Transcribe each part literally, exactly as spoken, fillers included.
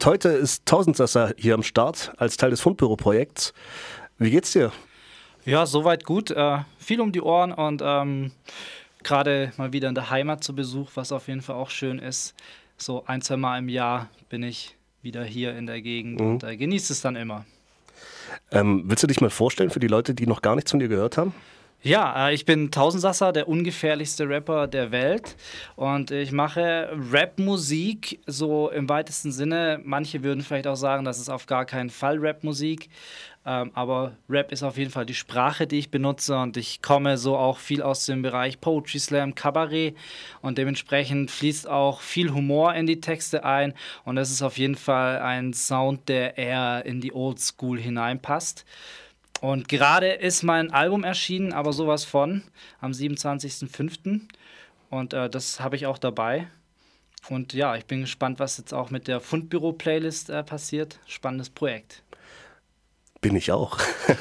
Heute ist Tausendsasser hier am Start als Teil des Fundbüro-Projekts. Wie geht's dir? Ja, soweit gut. Äh, viel um die Ohren und ähm, gerade mal wieder in der Heimat zu Besuch, was auf jeden Fall auch schön ist. So ein, zwei Mal im Jahr bin ich wieder hier in der Gegend Mhm. und äh, genieße es dann immer. Ähm, willst du dich mal vorstellen für die Leute, die noch gar nichts von dir gehört haben? Ja, äh, ich bin Tausendsasser, der ungefährlichste Rapper der Welt und ich mache Rapmusik so im weitesten Sinne. Manche würden vielleicht auch sagen, das ist auf gar keinen Fall Rapmusik, ähm, aber Rap ist auf jeden Fall die Sprache, die ich benutze und ich komme so auch viel aus dem Bereich Poetry Slam, Kabarett und dementsprechend fließt auch viel Humor in die Texte ein und es ist auf jeden Fall ein Sound, der eher in die Oldschool hineinpasst. Und gerade ist mein Album erschienen, aber sowas von, am siebenundzwanzigsten fünften Und äh, das habe ich auch dabei. Und ja, ich bin gespannt, was jetzt auch mit der Fundbüro-Playlist äh, passiert. Spannendes Projekt. Bin ich auch.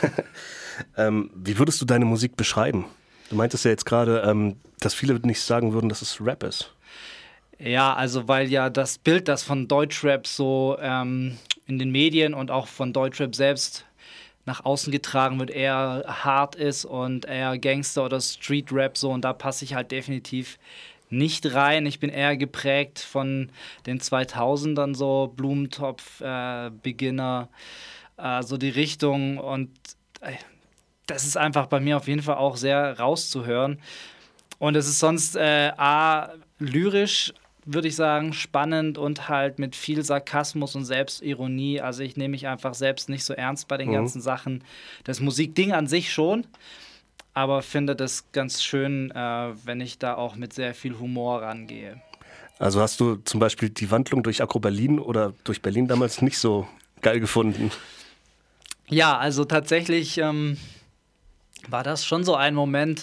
ähm, wie würdest du deine Musik beschreiben? Du meintest ja jetzt gerade, ähm, dass viele nicht sagen würden, dass es Rap ist. Ja, also weil ja das Bild, das von Deutschrap so ähm, in den Medien und auch von Deutschrap selbst nach außen getragen wird, eher hart ist und eher Gangster oder Street-Rap so und da passe ich halt definitiv nicht rein. Ich bin eher geprägt von den zweitausendern so, Blumentopf, äh, Beginner, äh, so die Richtung und äh, das ist einfach bei mir auf jeden Fall auch sehr rauszuhören. Und es ist sonst äh, A, lyrisch, würde ich sagen, spannend und halt mit viel Sarkasmus und Selbstironie. Also ich nehme mich einfach selbst nicht so ernst bei den Mhm. ganzen Sachen. Das Musikding an sich schon, aber finde das ganz schön, äh, wenn ich da auch mit sehr viel Humor rangehe. Also hast du zum Beispiel die Wandlung durch Agro Berlin oder durch Berlin damals nicht so geil gefunden? Ja, also tatsächlich ähm, war das schon so ein Moment,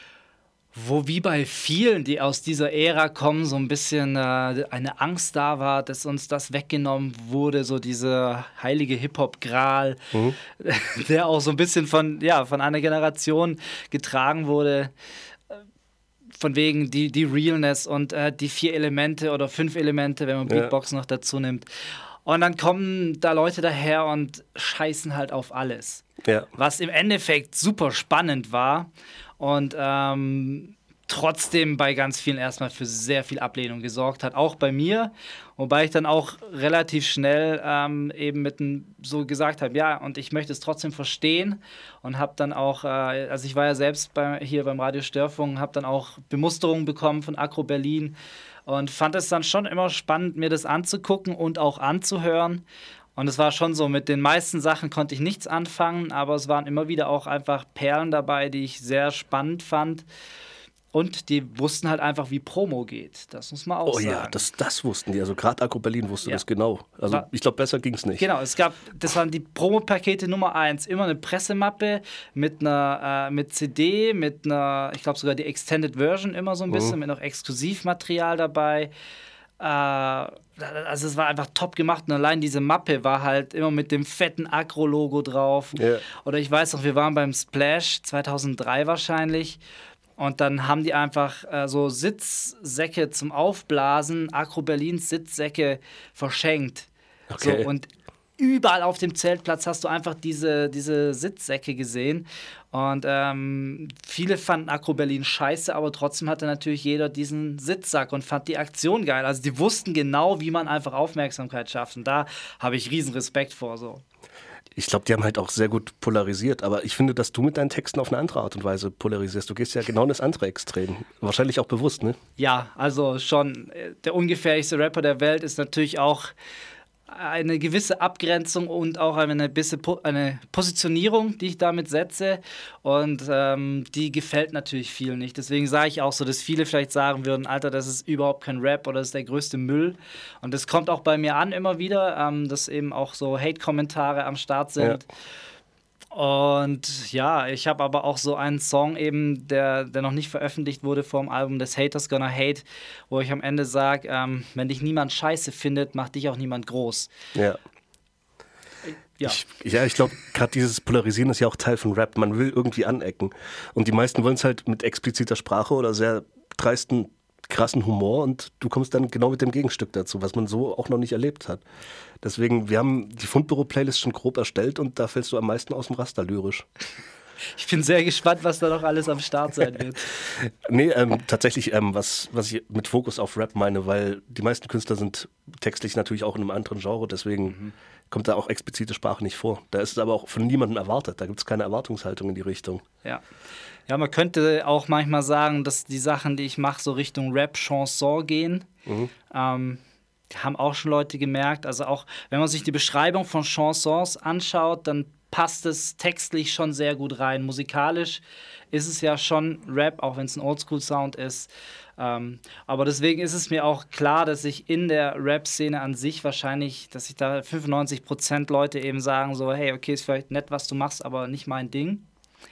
wo wie bei vielen, die aus dieser Ära kommen, so ein bisschen äh, eine Angst da war, dass uns das weggenommen wurde, so dieser heilige Hip-Hop-Gral, Mhm. der auch so ein bisschen von, ja, von einer Generation getragen wurde, von wegen die, die Realness und äh, die vier Elemente oder fünf Elemente, wenn man Ja. Beatbox noch dazu nimmt. Und dann kommen da Leute daher und scheißen halt auf alles. Ja. Was im Endeffekt super spannend war und ähm, trotzdem bei ganz vielen erstmal für sehr viel Ablehnung gesorgt hat, auch bei mir, wobei ich dann auch relativ schnell ähm, eben mit einem so gesagt habe, ja, und ich möchte es trotzdem verstehen und habe dann auch, äh, also ich war ja selbst bei, hier beim Radio Störfunk, habe dann auch Bemusterung bekommen von Agro Berlin und fand es dann schon immer spannend, mir das anzugucken und auch anzuhören. Und es war schon so, mit den meisten Sachen konnte ich nichts anfangen, aber es waren immer wieder auch einfach Perlen dabei, die ich sehr spannend fand. Und die wussten halt einfach, wie Promo geht. Das muss man auch Oh sagen. ja, das, das wussten die. Also gerade Agro Berlin wusste Ja. das genau. Also War- ich glaube, besser ging es nicht. Genau, es gab, das waren die Promo-Pakete Nummer eins. Immer eine Pressemappe mit einer äh, mit C D, mit einer, ich glaube sogar die Extended Version immer so ein bisschen, mit noch Exklusivmaterial dabei. Äh, also es war einfach top gemacht und allein diese Mappe war halt immer mit dem fetten Agro-Logo drauf. Ja. Oder ich weiß noch, wir waren beim Splash zweitausenddrei wahrscheinlich. Und dann haben die einfach äh, so Sitzsäcke zum Aufblasen, Agro Berlins Sitzsäcke verschenkt. Okay. So, und überall auf dem Zeltplatz hast du einfach diese, diese Sitzsäcke gesehen. Und ähm, viele fanden Agro Berlin scheiße, aber trotzdem hatte natürlich jeder diesen Sitzsack und fand die Aktion geil. Also die wussten genau, wie man einfach Aufmerksamkeit schafft. Und da habe ich riesen Respekt vor. So. Ich glaube, die haben halt auch sehr gut polarisiert. Aber ich finde, dass du mit deinen Texten auf eine andere Art und Weise polarisierst. Du gehst ja genau in das andere Extrem. Wahrscheinlich auch bewusst, ne? Ja, also schon äh, der ungefährlichste Rapper der Welt ist natürlich auch eine gewisse Abgrenzung und auch eine, bisschen po- eine Positionierung, die ich damit setze. Und ähm, die gefällt natürlich vielen nicht. Deswegen sage ich auch so, dass viele vielleicht sagen würden, Alter, das ist überhaupt kein Rap oder das ist der größte Müll. Und das kommt auch bei mir an immer wieder, ähm, dass eben auch so Hate-Kommentare am Start sind. Ja. Und ja, ich habe aber auch so einen Song eben, der, der noch nicht veröffentlicht wurde vom Album des Haters Gonna Hate, wo ich am Ende sage, ähm, wenn dich niemand scheiße findet, macht dich auch niemand groß. Ja. Ja. Ich, ja, ich glaube, gerade dieses Polarisieren ist ja auch Teil von Rap. Man will irgendwie anecken. Und die meisten wollen es halt mit expliziter Sprache oder sehr dreisten krassen Humor und du kommst dann genau mit dem Gegenstück dazu, was man so auch noch nicht erlebt hat. Deswegen, wir haben die Fundbüro-Playlist schon grob erstellt und da fällst du am meisten aus dem Raster lyrisch. Ich bin sehr gespannt, was da noch alles am Start sein wird. Nee, ähm, tatsächlich, ähm, was, was ich mit Fokus auf Rap meine, weil die meisten Künstler sind textlich natürlich auch in einem anderen Genre, deswegen mhm. kommt da auch explizite Sprache nicht vor. Da ist es aber auch von niemandem erwartet, da gibt es keine Erwartungshaltung in die Richtung. Ja. Ja, man könnte auch manchmal sagen, dass die Sachen, die ich mache, so Richtung Rap-Chanson gehen. Mhm. Ähm, haben auch schon Leute gemerkt. Also auch, wenn man sich die Beschreibung von Chansons anschaut, dann passt es textlich schon sehr gut rein. Musikalisch ist es ja schon Rap, auch wenn es ein Oldschool-Sound ist. Ähm, aber deswegen ist es mir auch klar, dass ich in der Rap-Szene an sich wahrscheinlich, dass sich da fünfundneunzig Prozent Leute eben sagen so, hey, okay, ist vielleicht nett, was du machst, aber nicht mein Ding.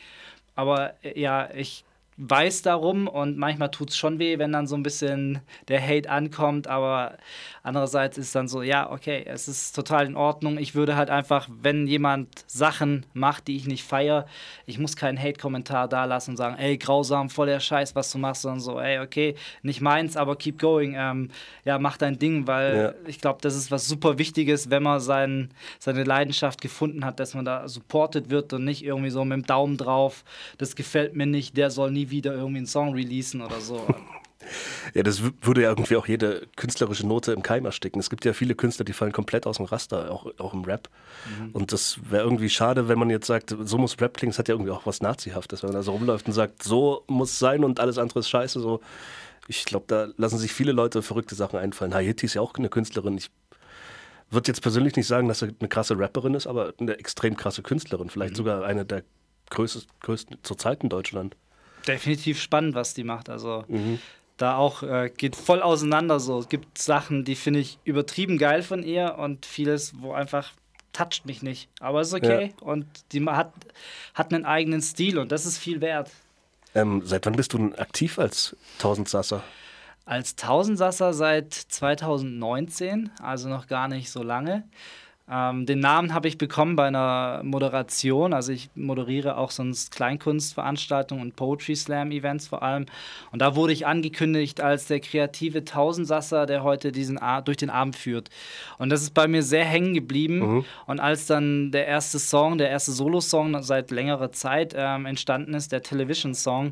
Aber ja, ich weiß darum und manchmal tut es schon weh, wenn dann so ein bisschen der Hate ankommt, aber andererseits ist dann so, ja, okay, es ist total in Ordnung. Ich würde halt einfach, wenn jemand Sachen macht, die ich nicht feiere, ich muss keinen Hate-Kommentar da lassen und sagen, ey, grausam, voll der Scheiß, was du machst, sondern so, ey, okay, nicht meins, aber keep going, ähm, ja, mach dein Ding, weil ja. ich glaube, das ist was super Wichtiges, wenn man sein, seine Leidenschaft gefunden hat, dass man da supported wird und nicht irgendwie so mit dem Daumen drauf, das gefällt mir nicht, der soll nie wieder irgendwie einen Song releasen oder so. Ja, das würde ja irgendwie auch jede künstlerische Note im Keim ersticken. Es gibt ja viele Künstler, die fallen komplett aus dem Raster, auch, auch im Rap. Mhm. Und das wäre irgendwie schade, wenn man jetzt sagt, so muss Rap klingen. Das hat ja irgendwie auch was Nazihaftes, wenn man da so rumläuft und sagt, so muss es sein und alles andere ist scheiße. So. Ich glaube, da lassen sich viele Leute verrückte Sachen einfallen. Hayati ist ja auch eine Künstlerin. Ich würde jetzt persönlich nicht sagen, dass sie eine krasse Rapperin ist, aber eine extrem krasse Künstlerin. Vielleicht mhm. sogar eine der größten, größten zurzeit in Deutschland. Definitiv spannend, was die macht. Also mhm. da auch äh, geht voll auseinander so. Es gibt Sachen, die finde ich übertrieben geil von ihr und vieles, wo einfach toucht mich nicht. Aber ist okay ja. und die hat, hat einen eigenen Stil und das ist viel wert. Ähm, seit wann bist du denn aktiv als Tausendsasser? Als Tausendsasser seit zweitausendneunzehn, also noch gar nicht so lange. Ähm, den Namen habe ich bekommen bei einer Moderation. Also ich moderiere auch sonst Kleinkunstveranstaltungen und Poetry Slam Events vor allem. Und da wurde ich angekündigt als der kreative Tausendsasser, der heute diesen A- durch den Abend führt. Und das ist bei mir sehr hängen geblieben. Mhm. Und als dann der erste Song, der erste Solo-Song seit längerer Zeit ähm, entstanden ist, der Television-Song,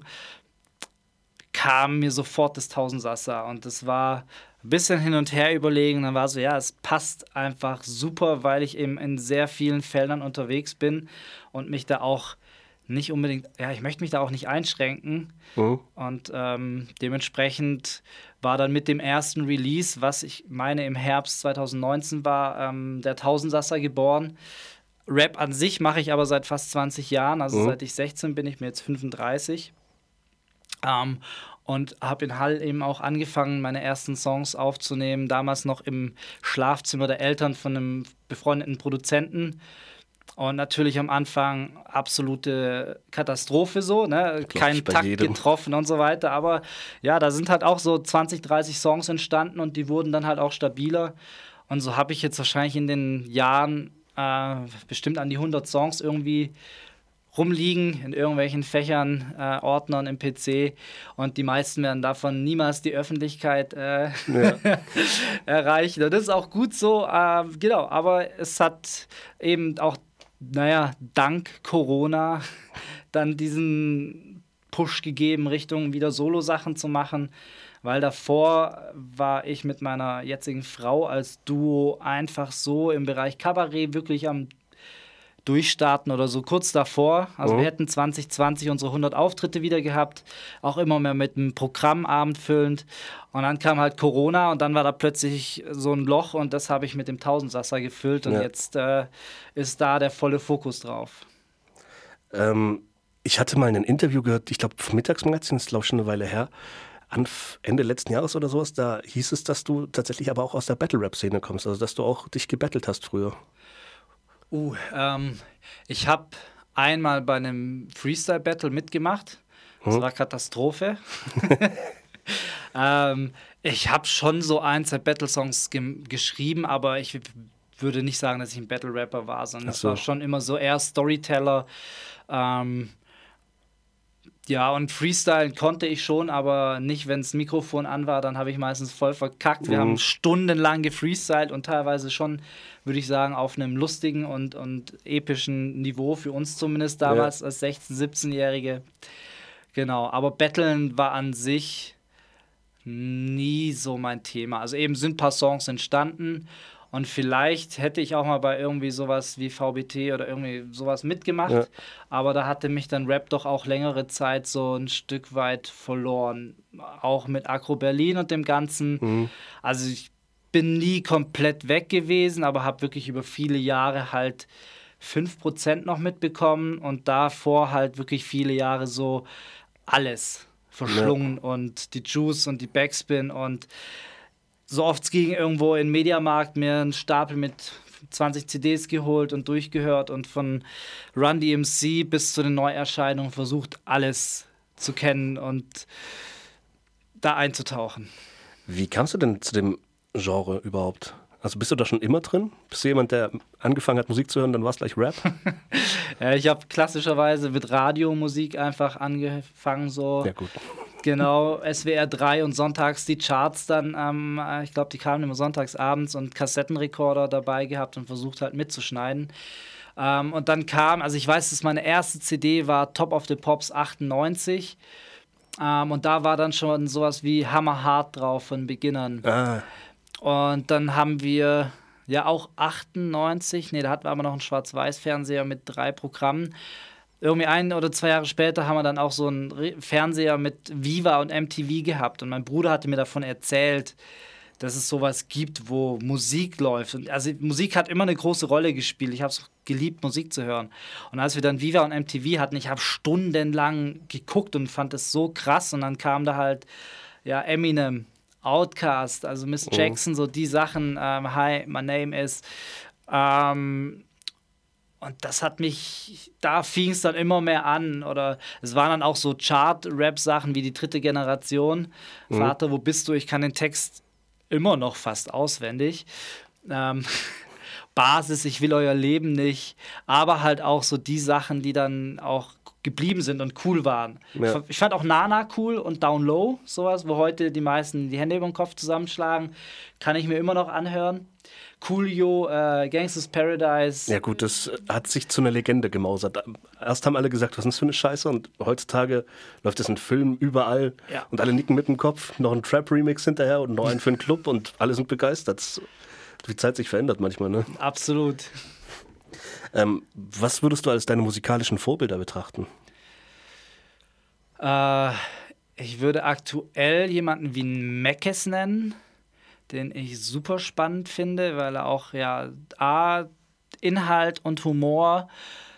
kam mir sofort das Tausendsasser. Und das war ein bisschen hin und her überlegen. Dann war so, ja, es passt einfach super, weil ich eben in sehr vielen Feldern unterwegs bin und mich da auch nicht unbedingt, ja, ich möchte mich da auch nicht einschränken. Mhm. Und ähm, dementsprechend war dann mit dem ersten Release, was ich meine im Herbst zweitausendneunzehn war, ähm, der Tausendsasser geboren. Rap an sich mache ich aber seit fast zwanzig Jahren, also mhm. seit ich sechzehn bin, ich mir jetzt fünfunddreißig. Um, und habe in Hall eben auch angefangen, meine ersten Songs aufzunehmen, damals noch im Schlafzimmer der Eltern von einem befreundeten Produzenten. Und natürlich am Anfang absolute Katastrophe so, ne? Kein Takt jedem. getroffen und so weiter. Aber ja, da sind halt auch so zwanzig, dreißig Songs entstanden und die wurden dann halt auch stabiler. Und so habe ich jetzt wahrscheinlich in den Jahren äh, bestimmt an die hundert Songs irgendwie rumliegen in irgendwelchen Fächern, äh, Ordnern im P C und die meisten werden davon niemals die Öffentlichkeit äh, ja. erreichen. Und das ist auch gut so, äh, genau, aber es hat eben auch, naja, dank Corona dann diesen Push gegeben, Richtung wieder Solo-Sachen zu machen, weil davor war ich mit meiner jetzigen Frau als Duo einfach so im Bereich Kabarett wirklich am Durchstarten oder so kurz davor. Also mhm. wir hätten zwanzig zwanzig unsere hundert Auftritte wieder gehabt, auch immer mehr mit einem Programmabend füllend. Und dann kam halt Corona und dann war da plötzlich so ein Loch und das habe ich mit dem Tausendsasser gefüllt und ja. jetzt äh, ist da der volle Fokus drauf. Ähm, ich hatte mal ein Interview gehört, ich glaube vom Mittagsmagazin, das ist glaube ich schon eine Weile her, Ende letzten Jahres oder sowas, da hieß es, dass du tatsächlich aber auch aus der Battle-Rap-Szene kommst, also dass du auch dich gebattelt hast früher. Uh, ähm, ich habe einmal bei einem Freestyle-Battle mitgemacht. Das hm. war Katastrophe. ähm, ich habe schon so ein, zwei Battle-Songs ge- geschrieben, aber ich w- würde nicht sagen, dass ich ein Battle-Rapper war, sondern es so. war schon immer so eher Storyteller. Ähm, Ja, und Freestyle konnte ich schon, aber nicht, wenn das Mikrofon an war, dann habe ich meistens voll verkackt. Wir Mhm. haben stundenlang gefreestylt und teilweise schon, würde ich sagen, auf einem lustigen und, und epischen Niveau, für uns zumindest damals als sechzehn-, siebzehn-Jährige. Genau, aber Battlen war an sich nie so mein Thema. Also eben sind ein paar Songs entstanden und vielleicht hätte ich auch mal bei irgendwie sowas wie V B T oder irgendwie sowas mitgemacht, Ja. aber da hatte mich dann Rap doch auch längere Zeit so ein Stück weit verloren. Auch mit Agro Berlin und dem Ganzen. Mhm. Also ich bin nie komplett weg gewesen, aber habe wirklich über viele Jahre halt fünf Prozent noch mitbekommen und davor halt wirklich viele Jahre so alles verschlungen und die Juice und die Backspin und so oft es ging irgendwo in den Mediamarkt mir einen Stapel mit zwanzig C Ds geholt und durchgehört und von Run D M C bis zu den Neuerscheinungen versucht, alles zu kennen und da einzutauchen. Wie kamst du denn zu dem Genre überhaupt? Also bist du da schon immer drin? Bist du jemand, der angefangen hat, Musik zu hören, dann war es gleich Rap? Ja, ich habe klassischerweise mit Radiomusik einfach angefangen, so. Ja, gut. Genau, S W R drei und sonntags die Charts dann, ähm, ich glaube, die kamen immer sonntags abends und Kassettenrekorder dabei gehabt und versucht halt mitzuschneiden. Ähm, und dann kam, also ich weiß, dass meine erste C D war Top of the Pops achtundneunzig. Ähm, und da war dann schon sowas wie Hammer Hard drauf von Beginnern. Ah, Und dann haben wir ja auch achtundneunzig, nee, da hatten wir aber noch einen Schwarz-Weiß-Fernseher mit drei Programmen. Irgendwie ein oder zwei Jahre später haben wir dann auch so einen Re- Fernseher mit Viva und M T V gehabt. Und mein Bruder hatte mir davon erzählt, dass es sowas gibt, wo Musik läuft. Und also Musik hat immer eine große Rolle gespielt. Ich habe es geliebt, Musik zu hören. Und als wir dann Viva und M T V hatten, ich habe stundenlang geguckt und fand es so krass. Und dann kam da halt ja Eminem, Outkast, also Miss Jackson, so die Sachen. Ähm, Hi, my name is. Ähm, und das hat mich, da fing es dann immer mehr an. Oder es waren dann auch so Chart-Rap-Sachen wie die dritte Generation. Mhm. Vater, wo bist du? Ich kann den Text immer noch fast auswendig. Ähm, Basis, ich will euer Leben nicht. Aber halt auch so die Sachen, die dann auch geblieben sind und cool waren. Ja. Ich fand auch Nana cool und Down Low, sowas, wo heute die meisten die Hände über den Kopf zusammenschlagen. Kann ich mir immer noch anhören. Coolio, äh, Gangsters Paradise. ja gut, das hat sich zu einer Legende gemausert. Erst haben alle gesagt, was ist denn das für eine Scheiße? Und heutzutage läuft das in Filmen überall Ja. und alle nicken mit dem Kopf. Noch ein Trap-Remix hinterher und noch einen für den Club und alle sind begeistert. Die Zeit sich verändert manchmal, ne? Absolut. Ähm, was würdest du als deine musikalischen Vorbilder betrachten? Äh, ich würde aktuell jemanden wie einen Meckes nennen, den ich super spannend finde, weil er auch ja A, Inhalt und Humor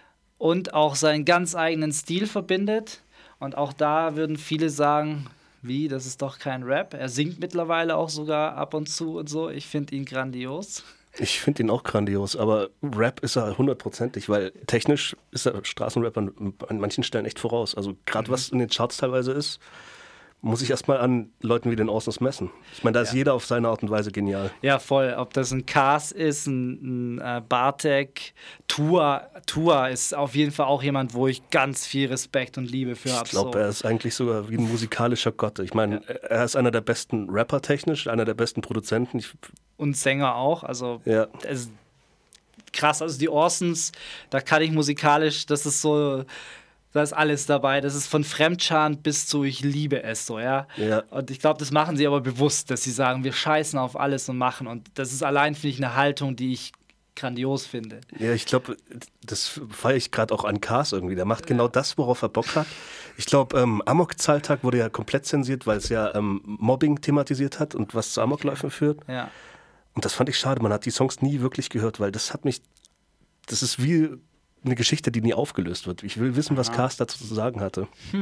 und auch seinen ganz eigenen Stil verbindet. Und auch da würden viele sagen, wie, das ist doch kein Rap. Er singt mittlerweile auch sogar ab und zu und so. Ich finde ihn grandios. Ich finde ihn auch grandios, aber Rap ist er hundertprozentig, weil technisch ist er Straßenrappern an manchen Stellen echt voraus. Also gerade was in den Charts teilweise ist, muss ich erstmal an Leuten wie den Orsons messen. Ich meine, da ist Ja. jeder auf seine Art und Weise genial. Ja, voll. Ob das ein Cars ist, ein, ein äh, Bartek, Tua. Tua ist auf jeden Fall auch jemand, wo ich ganz viel Respekt und Liebe für habe. Ich glaube, so. er ist eigentlich sogar wie ein musikalischer Gott. Ich meine, er ist einer der besten Rapper technisch, einer der besten Produzenten. Ich, Und Sänger auch. Also, ja, es ist krass. Also, die Orsons, da kann ich musikalisch, das ist so. Da ist alles dabei. Das ist von Fremdscham bis zu ich liebe es so, ja. ja. Und ich glaube, das machen sie aber bewusst, dass sie sagen, wir scheißen auf alles und machen. Und das ist allein, finde ich, eine Haltung, die ich grandios finde. Ja, ich glaube, das feiere ich gerade auch an Cars irgendwie. Der macht genau das, worauf er Bock hat. Ich glaube, ähm, Amok-Zahltag wurde ja komplett zensiert, weil es ja ähm, Mobbing thematisiert hat und was zu Amokläufen führt. Ja. Und das fand ich schade. Man hat die Songs nie wirklich gehört, weil das hat mich. Das ist wie eine Geschichte, die nie aufgelöst wird. Ich will wissen, was Cars dazu zu sagen hatte.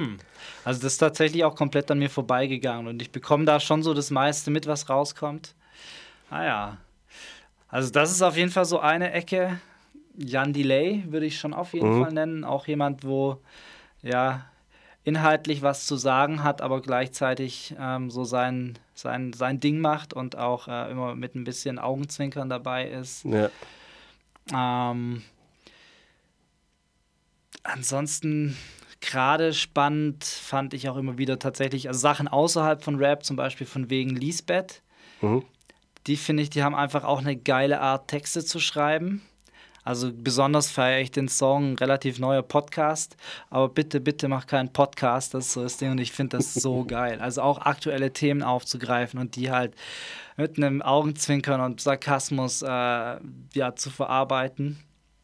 Also das ist tatsächlich auch komplett an mir vorbeigegangen und ich bekomme da schon so das meiste mit, was rauskommt. Ah ja. Also das ist auf jeden Fall so eine Ecke. Jan Delay würde ich schon auf jeden Mhm. Fall nennen. Auch jemand, wo ja inhaltlich was zu sagen hat, aber gleichzeitig ähm, so sein, sein, sein Ding macht und auch äh, immer mit ein bisschen Augenzwinkern dabei ist. Ja. Ähm, ansonsten gerade spannend fand ich auch immer wieder tatsächlich, also Sachen außerhalb von Rap, zum Beispiel von wegen Lisbeth. Mhm. Die finde ich, die haben einfach auch eine geile Art, Texte zu schreiben. Also besonders feiere ich den Song, ein relativ neuer Podcast. Aber bitte, bitte mach keinen Podcast, das ist so das Ding. Und ich finde das so geil. Also auch aktuelle Themen aufzugreifen und die halt mit einem Augenzwinkern und Sarkasmus äh, ja, zu verarbeiten.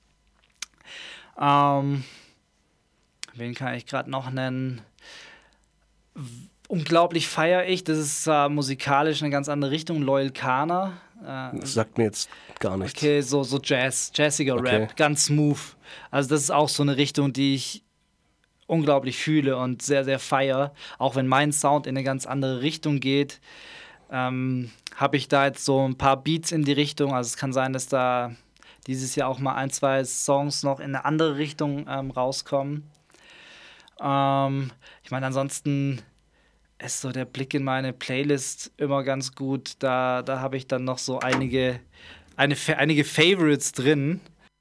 Ähm, wen kann ich gerade noch nennen? Unglaublich feiere ich, das ist äh, musikalisch eine ganz andere Richtung, Loyal Kana. Äh, Das sagt mir jetzt gar nichts. okay, so, so Jazz, jazziger Okay. Rap, ganz smooth. Also das ist auch so eine Richtung, die ich unglaublich fühle und sehr, sehr feiere. Auch wenn mein Sound in eine ganz andere Richtung geht, ähm, habe ich da jetzt so ein paar Beats in die Richtung. Also es kann sein, dass da dieses Jahr auch mal ein, zwei Songs noch in eine andere Richtung ähm, rauskommen. Ähm, ich meine, ansonsten ist so der Blick in meine Playlist immer ganz gut. Da, da habe ich dann noch so einige, eine, einige Favorites drin.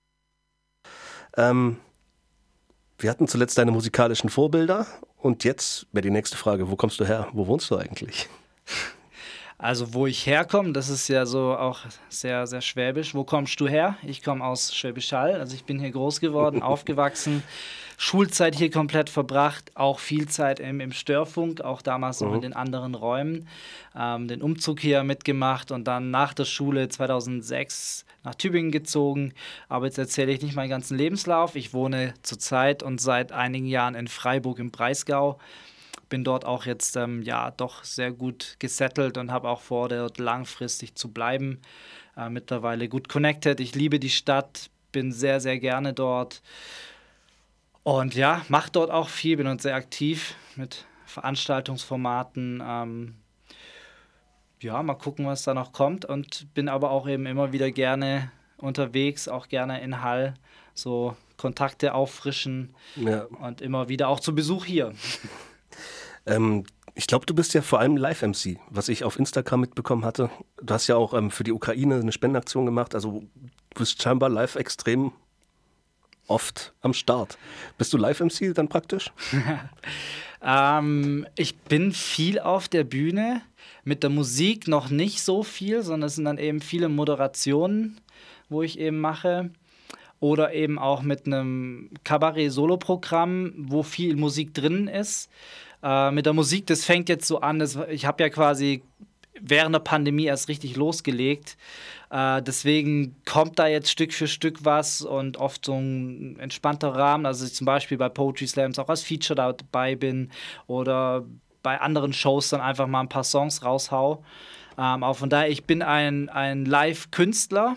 Ähm, wir hatten zuletzt deine musikalischen Vorbilder und jetzt wäre die nächste Frage, wo kommst du her? Wo wohnst du eigentlich? Also wo ich herkomme, das ist ja so auch sehr, sehr schwäbisch. Wo kommst du her? Ich komme aus Schwäbisch Hall. Also ich bin hier groß geworden, aufgewachsen, Schulzeit hier komplett verbracht, auch viel Zeit im, im Störfunk, auch damals noch Mhm. in den anderen Räumen. Ähm, den Umzug hier mitgemacht und dann nach der Schule zweitausendsechs nach Tübingen gezogen. Aber jetzt erzähle ich nicht meinen ganzen Lebenslauf. Ich wohne zurzeit und seit einigen Jahren in Freiburg im Breisgau. Bin dort auch jetzt ähm, ja doch sehr gut gesettelt und habe auch vor, dort langfristig zu bleiben. Äh, mittlerweile gut connected. Ich liebe die Stadt, bin sehr, sehr gerne dort. Und ja, mache dort auch viel, bin dort sehr aktiv mit Veranstaltungsformaten. Ähm, ja, mal gucken, was da noch kommt. Und bin aber auch eben immer wieder gerne unterwegs, auch gerne in Hall. So Kontakte auffrischen Ja. und immer wieder auch zu Besuch hier. Ähm, ich glaube, du bist ja vor allem Live-M C, was ich auf Instagram mitbekommen hatte. Du hast ja auch ähm, für die Ukraine eine Spendenaktion gemacht. Also du bist scheinbar live extrem oft am Start. Bist du Live-M C dann praktisch? Ähm, ich bin viel auf der Bühne, mit der Musik noch nicht so viel, sondern es sind dann eben viele Moderationen, wo ich eben mache. Oder eben auch mit einem Kabarett-Solo-Programm, wo viel Musik drin ist. Äh, mit der Musik, das fängt jetzt so an, das, ich habe ja quasi während der Pandemie erst richtig losgelegt. Äh, deswegen kommt da jetzt Stück für Stück was und oft so ein entspannter Rahmen. Also ich zum Beispiel bei Poetry Slams auch als Feature dabei bin oder bei anderen Shows dann einfach mal ein paar Songs raushau. Ähm, auch von daher, ich bin ein, ein Live-Künstler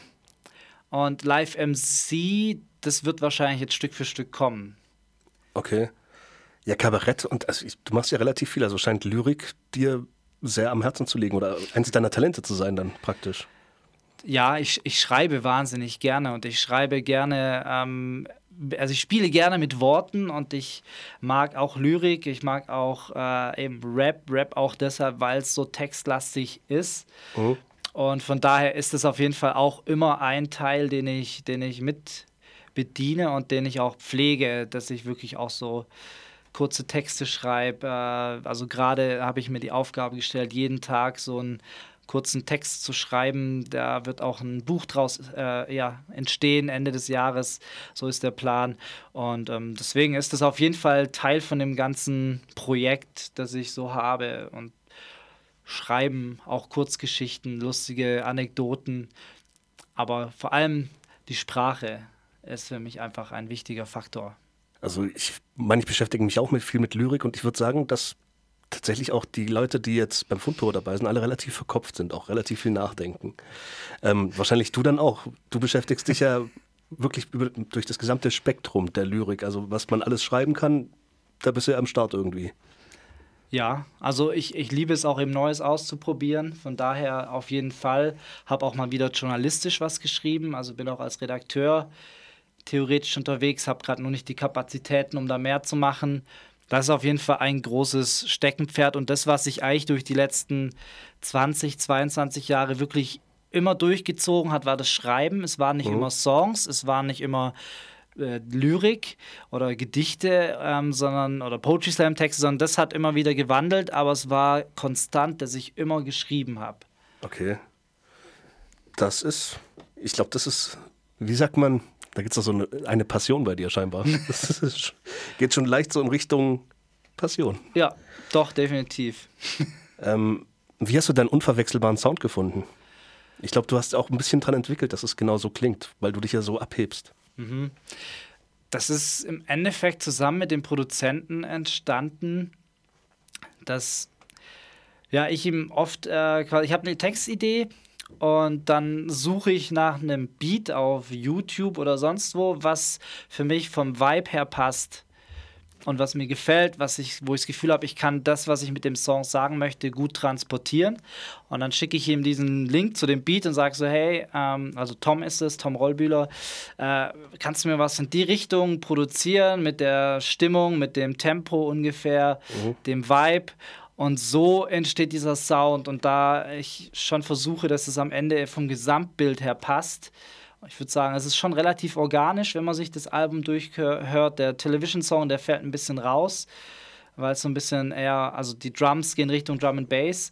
und Live-M C, das wird wahrscheinlich jetzt Stück für Stück kommen. Okay. Ja, Kabarett und also ich, du machst ja relativ viel, also scheint Lyrik dir sehr am Herzen zu liegen oder eines deiner Talente zu sein dann praktisch. Ja, ich, ich schreibe wahnsinnig gerne und ich schreibe gerne, ähm, also ich spiele gerne mit Worten und ich mag auch Lyrik, ich mag auch äh, eben Rap, Rap auch deshalb, weil es so textlastig ist. Mhm. Und von daher ist es auf jeden Fall auch immer ein Teil, den ich, den ich mit bediene und den ich auch pflege, dass ich wirklich auch so kurze Texte schreibe. Äh, also gerade habe ich mir die Aufgabe gestellt, jeden Tag so einen kurzen Text zu schreiben. Da wird auch ein Buch draus äh, ja, entstehen, Ende des Jahres. So ist der Plan. Und ähm, deswegen ist das auf jeden Fall Teil von dem ganzen Projekt, das ich so habe. Und Schreiben, auch Kurzgeschichten, lustige Anekdoten. Aber vor allem die Sprache ist für mich einfach ein wichtiger Faktor. Also ich meine, ich beschäftige mich auch mit viel mit Lyrik und ich würde sagen, dass tatsächlich auch die Leute, die jetzt beim Fundbüro dabei sind, alle relativ verkopft sind, auch relativ viel nachdenken. Ähm, wahrscheinlich du dann auch. Du beschäftigst dich ja wirklich über, durch das gesamte Spektrum der Lyrik, also was man alles schreiben kann, da bist du ja am Start irgendwie. Ja, also ich, ich liebe es auch eben Neues auszuprobieren. Von daher auf jeden Fall. Habe auch mal wieder journalistisch was geschrieben. Also bin auch als Redakteur theoretisch unterwegs. Habe gerade nur nicht die Kapazitäten, um da mehr zu machen. Das ist auf jeden Fall ein großes Steckenpferd. Und das, was sich eigentlich durch die letzten zwanzig, zweiundzwanzig Jahre wirklich immer durchgezogen hat, war das Schreiben. Es waren nicht Mhm. immer Songs, es waren nicht immer äh, Lyrik oder Gedichte, ähm, sondern oder Poetry Slam Texte, sondern das hat immer wieder gewandelt, aber es war konstant, dass ich immer geschrieben habe. Okay. Das ist, ich glaube, das ist, wie sagt man, da gibt es doch so eine, eine Passion bei dir scheinbar. Das ist, geht schon leicht so in Richtung Passion. Ja, doch, definitiv. Ähm, wie hast du deinen unverwechselbaren Sound gefunden? Ich glaube, du hast auch ein bisschen dran entwickelt, dass es genau so klingt, weil du dich ja so abhebst. Mhm. Das ist im Endeffekt zusammen mit dem Produzenten entstanden, dass ja, ich ihm oft, äh, ich habe eine Textidee und dann suche ich nach einem Beat auf YouTube oder sonst wo, was für mich vom Vibe her passt und was mir gefällt, was ich, wo ich das Gefühl habe, ich kann das, was ich mit dem Song sagen möchte, gut transportieren. Und dann schicke ich ihm diesen Link zu dem Beat und sage so, hey, ähm, also Tom ist es, Tom Rollbühler, äh, kannst du mir was in die Richtung produzieren, mit der Stimmung, mit dem Tempo ungefähr, mhm. dem Vibe. Und so entsteht dieser Sound. Und da ich schon versuche, dass es am Ende vom Gesamtbild her passt, ich würde sagen, es ist schon relativ organisch, wenn man sich das Album durchhört. Der Television-Song, der fällt ein bisschen raus, weil es so ein bisschen eher, also die Drums gehen Richtung Drum and Bass.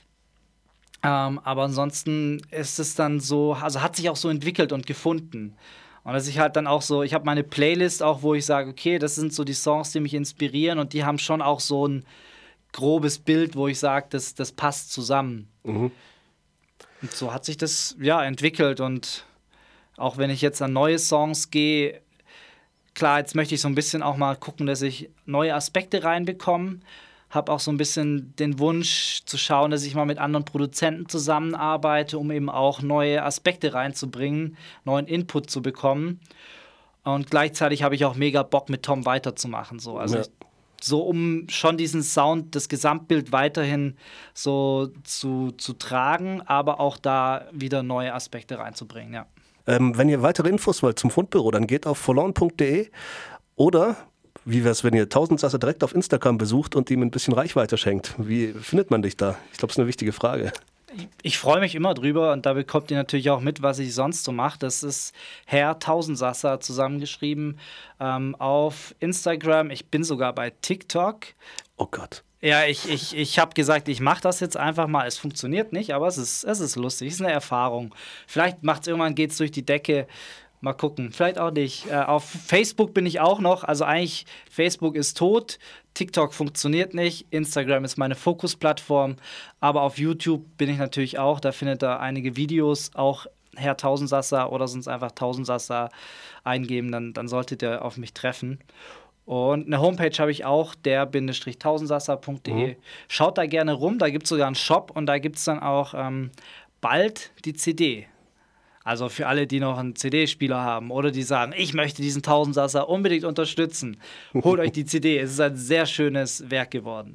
Ähm, aber ansonsten ist es dann so, also hat sich auch so entwickelt und gefunden. Und dass ich halt dann auch so, ich habe meine Playlist auch, wo ich sage, okay, das sind so die Songs, die mich inspirieren und die haben schon auch so ein grobes Bild, wo ich sage, das, das passt zusammen. Mhm. Und so hat sich das, ja, entwickelt und auch wenn ich jetzt an neue Songs gehe, klar, jetzt möchte ich so ein bisschen auch mal gucken, dass ich neue Aspekte reinbekomme. Habe auch so ein bisschen den Wunsch zu schauen, dass ich mal mit anderen Produzenten zusammenarbeite, um eben auch neue Aspekte reinzubringen, neuen Input zu bekommen. Und gleichzeitig habe ich auch mega Bock, mit Tom weiterzumachen. So. Also ja. ich, so um schon diesen Sound, das Gesamtbild weiterhin so zu, zu tragen, aber auch da wieder neue Aspekte reinzubringen, ja. Ähm, wenn ihr weitere Infos wollt zum Fundbüro, dann geht auf forlorn punkt de oder, wie wäre es, wenn ihr Tausendsasser direkt auf Instagram besucht und ihm ein bisschen Reichweite schenkt? Wie findet man dich da? Ich glaube, das ist eine wichtige Frage. Ich, ich freue mich immer drüber und da bekommt ihr natürlich auch mit, was ich sonst so mache. Das ist Herr Tausendsasser zusammengeschrieben ähm, auf Instagram. Ich bin sogar bei TikTok. Oh Gott. Ja, ich, ich, ich habe gesagt, ich mache das jetzt einfach mal. Es funktioniert nicht, aber es ist, es ist lustig, es ist eine Erfahrung. Vielleicht macht es irgendwann, geht es durch die Decke. Mal gucken, vielleicht auch nicht. Äh, auf Facebook bin ich auch noch. Also eigentlich, Facebook ist tot, TikTok funktioniert nicht, Instagram ist meine Fokusplattform. Aber auf YouTube bin ich natürlich auch. Da findet ihr einige Videos, auch Herr Tausendsasser oder sonst einfach Tausendsasser eingeben. Dann, dann solltet ihr auf mich treffen. Und eine Homepage habe ich auch, der Bindestrich tausendsasser punkt de. Mhm. Schaut da gerne rum, da gibt es sogar einen Shop und da gibt es dann auch ähm, bald die C D. Also für alle, die noch einen C D-Spieler haben oder die sagen, ich möchte diesen Tausendsasser unbedingt unterstützen, holt euch die C D. Es ist ein sehr schönes Werk geworden.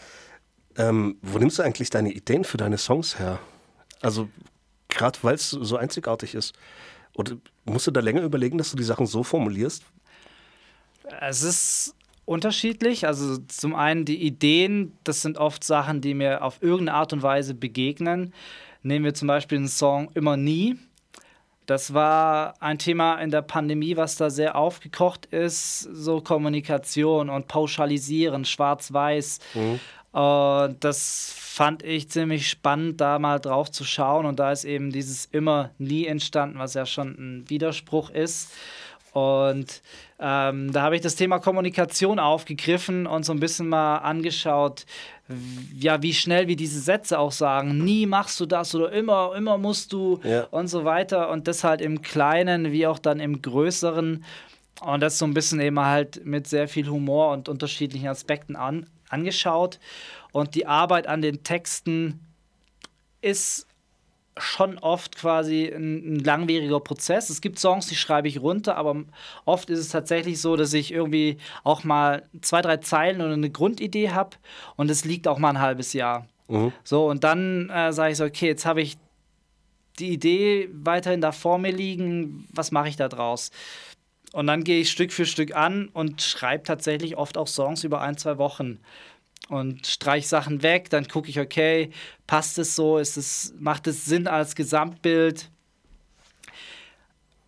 Ähm, wo nimmst du eigentlich deine Ideen für deine Songs her? Also gerade weil es so einzigartig ist. Oder musst du da länger überlegen, dass du die Sachen so formulierst? Es ist unterschiedlich. Also zum einen die Ideen, das sind oft Sachen, die mir auf irgendeine Art und Weise begegnen. Nehmen wir zum Beispiel den Song Immer Nie. Das war ein Thema in der Pandemie, was da sehr aufgekocht ist. So Kommunikation und Pauschalisieren, schwarz-weiß. Mhm. Und das fand ich ziemlich spannend, da mal drauf zu schauen. Und da ist eben dieses Immer Nie entstanden, was ja schon ein Widerspruch ist. Und ähm, da habe ich das Thema Kommunikation aufgegriffen und so ein bisschen mal angeschaut, ja, wie schnell wir diese Sätze auch sagen. Nie machst du das oder immer, immer musst du ja. und so weiter. Und das halt im Kleinen wie auch dann im Größeren. Und das so ein bisschen eben halt mit sehr viel Humor und unterschiedlichen Aspekten an, angeschaut. Und die Arbeit an den Texten ist schon oft quasi ein, ein langwieriger Prozess. Es gibt Songs, die schreibe ich runter, aber oft ist es tatsächlich so, dass ich irgendwie auch mal zwei, drei Zeilen oder eine Grundidee habe und es liegt auch mal ein halbes Jahr. Mhm. So, und dann äh, sage ich so, okay, jetzt habe ich die Idee weiterhin da vor mir liegen, was mache ich da draus? Und dann gehe ich Stück für Stück an und schreibe tatsächlich oft auch Songs über ein, zwei Wochen. Und streich Sachen weg, dann gucke ich, okay, passt es so, ist es, macht es Sinn als Gesamtbild?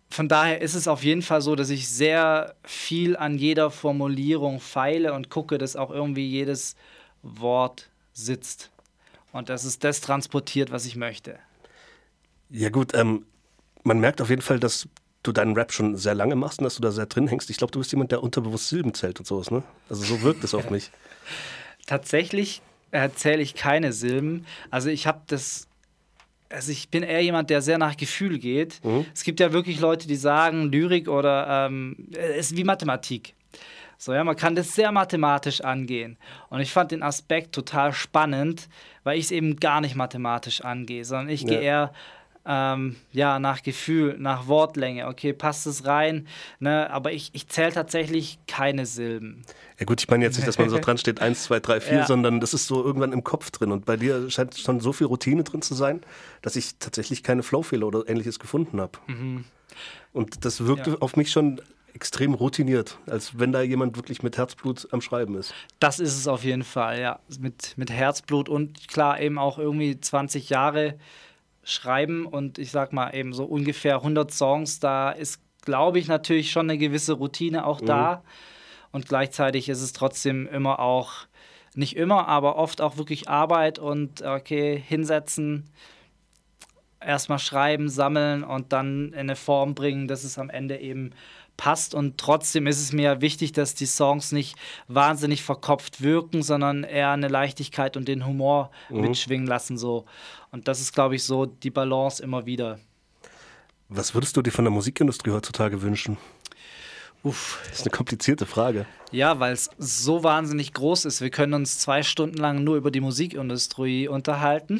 von daher ist es auf jeden Fall so, dass ich sehr viel an jeder Formulierung feile und gucke, dass auch irgendwie jedes Wort sitzt. Und dass es das transportiert, was ich möchte. Ja gut, ähm, man merkt auf jeden Fall, dass du deinen Rap schon sehr lange machst und dass du da sehr drin hängst. Ich glaube, du bist jemand, der unterbewusst Silben zählt und sowas, ne? Also so wirkt es auf mich. Tatsächlich erzähle ich keine Silben. Also ich habe das, also ich bin eher jemand, der sehr nach Gefühl geht. Mhm. Es gibt ja wirklich Leute, die sagen, Lyrik oder ähm, es ist wie Mathematik. So, ja, man kann das sehr mathematisch angehen. Und ich fand den Aspekt total spannend, weil ich es eben gar nicht mathematisch angehe, sondern ich ja. gehe eher ähm, ja, nach Gefühl, nach Wortlänge. Okay, passt es rein? Ne? Aber ich, ich zähle tatsächlich keine Silben. Ja gut, ich meine jetzt nicht, dass man so dran steht, eins, zwei, drei, vier, ja. sondern das ist so irgendwann im Kopf drin. Und bei dir scheint schon so viel Routine drin zu sein, dass ich tatsächlich keine Flowfehler oder Ähnliches gefunden habe. Mhm. Und das wirkte ja. auf mich schon extrem routiniert, als wenn da jemand wirklich mit Herzblut am Schreiben ist. Das ist es auf jeden Fall, ja. Mit, mit Herzblut und klar eben auch irgendwie zwanzig Jahre schreiben und ich sag mal eben so ungefähr hundert Songs, da ist, glaube ich, natürlich schon eine gewisse Routine auch mhm. da. Und gleichzeitig ist es trotzdem immer auch, nicht immer, aber oft auch wirklich Arbeit und okay, hinsetzen, erstmal schreiben, sammeln und dann in eine Form bringen, dass es am Ende eben passt. Und trotzdem ist es mir wichtig, dass die Songs nicht wahnsinnig verkopft wirken, sondern eher eine Leichtigkeit und den Humor mhm. mitschwingen lassen. So. Und das ist, glaube ich, so die Balance immer wieder. Was würdest du dir von der Musikindustrie heutzutage wünschen? Uff. Das ist eine komplizierte Frage. Ja, weil es so wahnsinnig groß ist. Wir können uns zwei Stunden lang nur über die Musikindustrie unterhalten.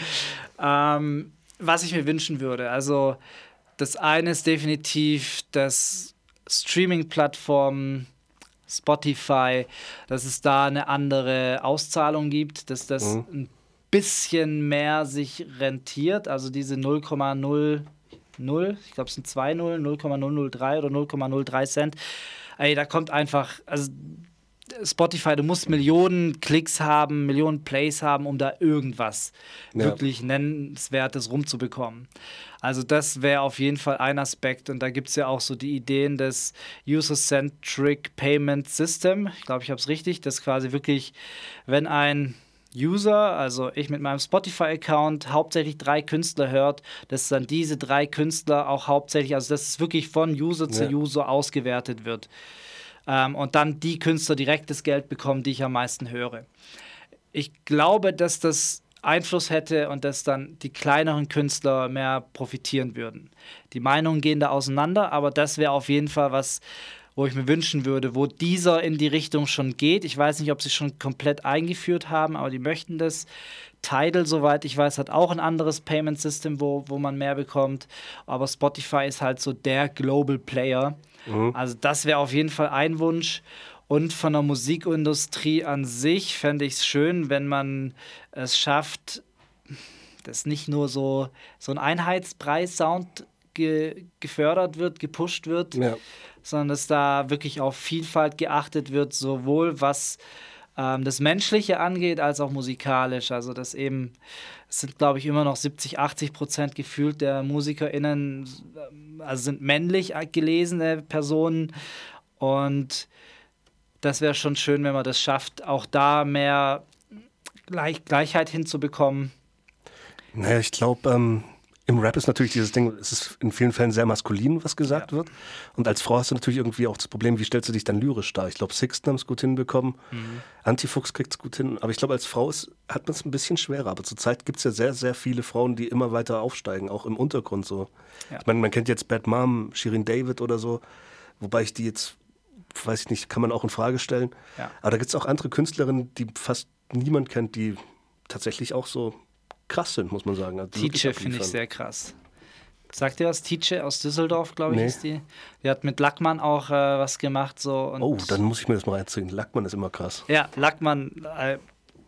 ähm, was ich mir wünschen würde, also das eine ist definitiv, dass Streaming-Plattformen, Spotify, dass es da eine andere Auszahlung gibt, dass das mhm. ein bisschen mehr sich rentiert, also diese null Komma null null, ich glaube es sind zwei Nullen, null Komma null null drei oder null Komma null drei Cent. Ey, da kommt einfach, also Spotify, du musst Millionen Klicks haben, Millionen Plays haben, um da irgendwas ja. wirklich Nennenswertes rumzubekommen. Also das wäre auf jeden Fall ein Aspekt und da gibt es ja auch so die Ideen des User-Centric Payment System. Ich glaube, ich habe es richtig, dass quasi wirklich, wenn ein User, also ich mit meinem Spotify-Account, hauptsächlich drei Künstler hört, dass dann diese drei Künstler auch hauptsächlich, also dass es wirklich von User ja. zu User ausgewertet wird. Ähm, und dann die Künstler direkt das Geld bekommen, die ich am meisten höre. Ich glaube, dass das Einfluss hätte und dass dann die kleineren Künstler mehr profitieren würden. Die Meinungen gehen da auseinander, aber das wäre auf jeden Fall was, wo ich mir wünschen würde, wo dieser in die Richtung schon geht. Ich weiß nicht, ob sie schon komplett eingeführt haben, aber die möchten das. Tidal, soweit ich weiß, hat auch ein anderes Payment System, wo, wo man mehr bekommt. Aber Spotify ist halt so der Global Player. Mhm. Also das wäre auf jeden Fall ein Wunsch. Und von der Musikindustrie an sich fände ich es schön, wenn man es schafft, dass nicht nur so, so ein Einheitspreis-Sound ge- gefördert wird, gepusht wird, ja. sondern dass da wirklich auf Vielfalt geachtet wird, sowohl was ähm, das Menschliche angeht, als auch musikalisch. Also dass eben, es sind glaube ich immer noch siebzig, achtzig Prozent gefühlt der MusikerInnen, also sind männlich gelesene Personen und das wäre schon schön, wenn man das schafft, auch da mehr Gleich- Gleichheit hinzubekommen. Naja, ich glaube, ähm, im Rap ist natürlich dieses Ding, es ist in vielen Fällen sehr maskulin, was gesagt ja. wird. Und als Frau hast du natürlich irgendwie auch das Problem, wie stellst du dich dann lyrisch dar? Ich glaube, Sixten haben es gut hinbekommen, mhm. Antifuchs kriegt es gut hin. Aber ich glaube, als Frau ist, hat man es ein bisschen schwerer. Aber zurzeit gibt es ja sehr, sehr viele Frauen, die immer weiter aufsteigen, auch im Untergrund so. Ja. Ich meine, man kennt jetzt Bad Mom, Shirin David oder so, wobei ich die jetzt, weiß ich nicht, kann man auch in Frage stellen. Ja. Aber da gibt es auch andere Künstlerinnen, die fast niemand kennt, die tatsächlich auch so krass sind, muss man sagen. Also Tietje finde ich sehr krass. Sagt ihr was? Tietje aus Düsseldorf, glaube ich, nee. ist die. Die hat mit Lackmann auch äh, was gemacht. So, und oh, dann muss ich mir das mal reinziehen. Lackmann ist immer krass. Ja, Lackmann, äh,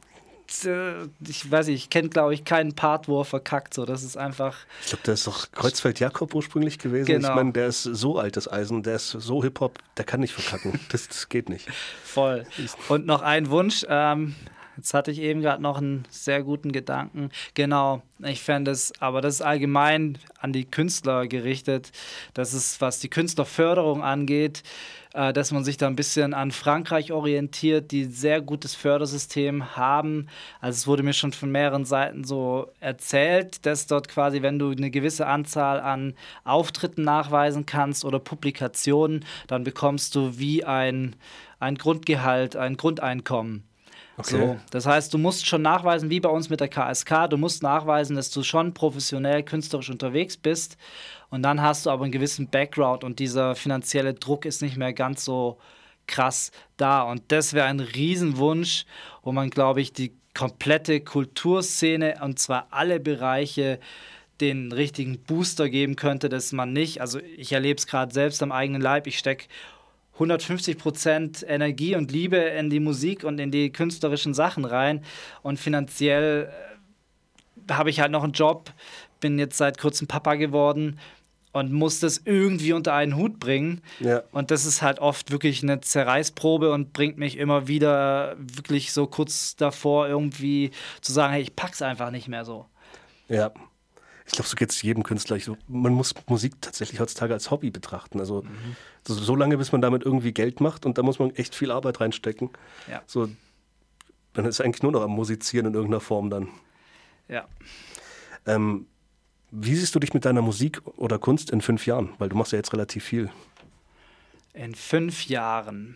ich weiß nicht, ich kenne, glaube ich, keinen Part, wo er verkackt. So, das ist einfach... Ich glaube, der ist doch Kreuzfeld-Jakob ursprünglich gewesen. Genau. Ich meine, der ist so altes Eisen, der ist so Hip-Hop, der kann nicht verkacken. Das, das geht nicht. Voll. Und noch ein Wunsch, ähm, Jetzt hatte ich eben gerade noch einen sehr guten Gedanken. Genau, ich fände es, aber das ist allgemein an die Künstler gerichtet, dass es, was die Künstlerförderung angeht, äh, dass man sich da ein bisschen an Frankreich orientiert, die ein sehr gutes Fördersystem haben. Also es wurde mir schon von mehreren Seiten so erzählt, dass dort quasi, wenn du eine gewisse Anzahl an Auftritten nachweisen kannst oder Publikationen, dann bekommst du wie ein, ein Grundgehalt, ein Grundeinkommen. Okay. So, das heißt, du musst schon nachweisen, wie bei uns mit der K S K, du musst nachweisen, dass du schon professionell künstlerisch unterwegs bist und dann hast du aber einen gewissen Background und dieser finanzielle Druck ist nicht mehr ganz so krass da und das wäre ein Riesenwunsch, wo man, glaube ich, die komplette Kulturszene und zwar alle Bereiche den richtigen Booster geben könnte, dass man nicht, also ich erlebe es gerade selbst am eigenen Leib, ich stecke hundertfünfzig Prozent Energie und Liebe in die Musik und in die künstlerischen Sachen rein. Und finanziell äh, habe ich halt noch einen Job, bin jetzt seit kurzem Papa geworden und muss das irgendwie unter einen Hut bringen. Ja. Und das ist halt oft wirklich eine Zerreißprobe und bringt mich immer wieder wirklich so kurz davor, irgendwie zu sagen, hey, ich pack's einfach nicht mehr so. Ja. Ich glaube, so geht es jedem Künstler. Ich, man muss Musik tatsächlich heutzutage als Hobby betrachten. Also mhm. so, so lange, bis man damit irgendwie Geld macht und da muss man echt viel Arbeit reinstecken. Ja. So, dann ist es eigentlich nur noch am Musizieren in irgendeiner Form dann. Ja. Ähm, wie siehst du dich mit deiner Musik oder Kunst in fünf Jahren? Weil du machst ja jetzt relativ viel. In fünf Jahren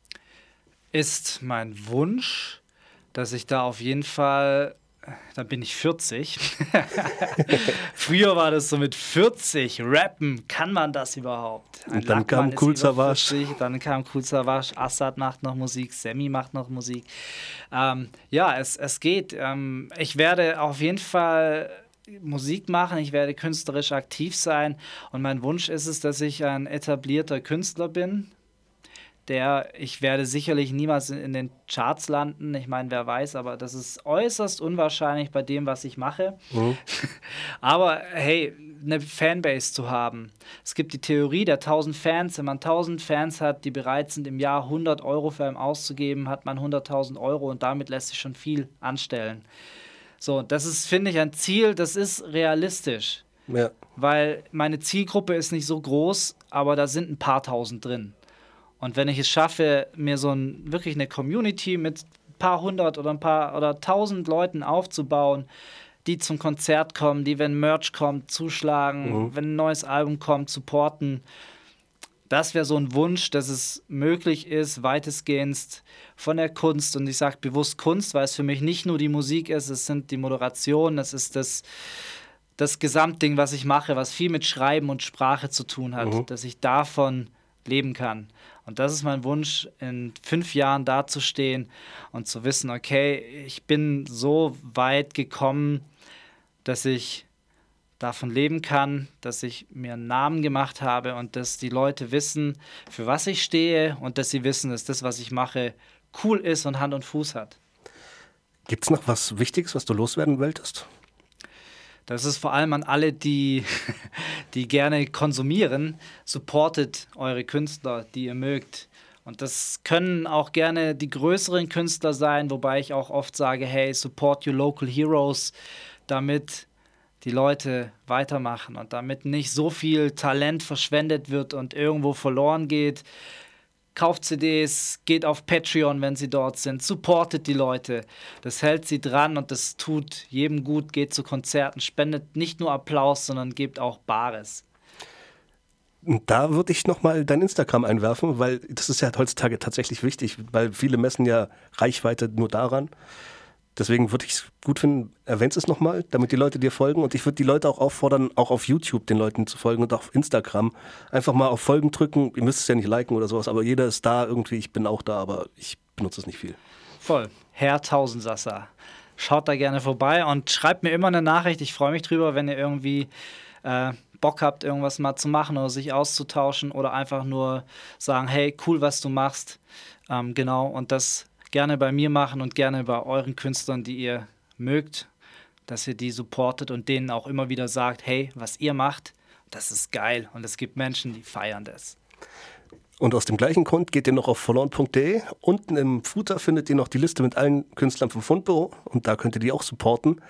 ist mein Wunsch, dass ich da auf jeden Fall... Dann bin ich vierzig. Früher war das so mit vierzig. Rappen, kann man das überhaupt? Ein Und dann kam Kool Savas. Dann kam Kool Savas, Assad macht noch Musik, Sammy macht noch Musik. Ähm, ja, es, es geht. Ähm, ich werde auf jeden Fall Musik machen, ich werde künstlerisch aktiv sein. Und mein Wunsch ist es, dass ich ein etablierter Künstler bin. Der, ich werde sicherlich niemals in, in den Charts landen, ich meine, wer weiß, aber das ist äußerst unwahrscheinlich bei dem, was ich mache. Mhm. Aber hey, eine Fanbase zu haben. Es gibt die Theorie der tausend Fans. Wenn man tausend Fans hat, die bereit sind, im Jahr hundert Euro für einen auszugeben, hat man hunderttausend Euro und damit lässt sich schon viel anstellen. So, das ist, finde ich, ein Ziel, das ist realistisch. Ja. Weil meine Zielgruppe ist nicht so groß, aber da sind ein paar tausend drin. Und wenn ich es schaffe, mir so ein, wirklich eine Community mit ein paar hundert oder ein paar oder tausend Leuten aufzubauen, die zum Konzert kommen, die, wenn Merch kommt, zuschlagen, mhm. wenn ein neues Album kommt, supporten, das wäre so ein Wunsch, dass es möglich ist, weitestgehend von der Kunst, und ich sage bewusst Kunst, weil es für mich nicht nur die Musik ist, es sind die Moderationen, es ist das, das Gesamtding, was ich mache, was viel mit Schreiben und Sprache zu tun hat, mhm. dass ich davon leben kann. Und das ist mein Wunsch, in fünf Jahren dazustehen und zu wissen, okay, ich bin so weit gekommen, dass ich davon leben kann, dass ich mir einen Namen gemacht habe und dass die Leute wissen, für was ich stehe und dass sie wissen, dass das, was ich mache, cool ist und Hand und Fuß hat. Gibt es noch was Wichtiges, was du loswerden wolltest? Das ist vor allem an alle, die, die gerne konsumieren. Supportet eure Künstler, die ihr mögt. Und das können auch gerne die größeren Künstler sein, wobei ich auch oft sage, hey, support your local heroes, damit die Leute weitermachen und damit nicht so viel Talent verschwendet wird und irgendwo verloren geht. Kauft C Ds, geht auf Patreon, wenn sie dort sind, supportet die Leute. Das hält sie dran und das tut jedem gut, geht zu Konzerten, spendet nicht nur Applaus, sondern gebt auch Bares. Da würde ich nochmal dein Instagram einwerfen, weil das ist ja heutzutage tatsächlich wichtig, weil viele messen ja Reichweite nur daran. Deswegen würde ich es gut finden, erwähnst es nochmal, damit die Leute dir folgen. Und ich würde die Leute auch auffordern, auch auf YouTube den Leuten zu folgen und auch auf Instagram. Einfach mal auf Folgen drücken. Ihr müsst es ja nicht liken oder sowas, aber jeder ist da irgendwie. Ich bin auch da, aber ich benutze es nicht viel. Voll. Herr Tausendsasser. Schaut da gerne vorbei und schreibt mir immer eine Nachricht. Ich freue mich drüber, wenn ihr irgendwie äh, Bock habt, irgendwas mal zu machen oder sich auszutauschen oder einfach nur sagen, hey, cool, was du machst. Ähm, genau, und das gerne bei mir machen und gerne bei euren Künstlern, die ihr mögt, dass ihr die supportet und denen auch immer wieder sagt, hey, was ihr macht, das ist geil und es gibt Menschen, die feiern das. Und aus dem gleichen Grund geht ihr noch auf verloren punkt de. Unten im Footer findet ihr noch die Liste mit allen Künstlern vom Fundbüro und da könnt ihr die auch supporten.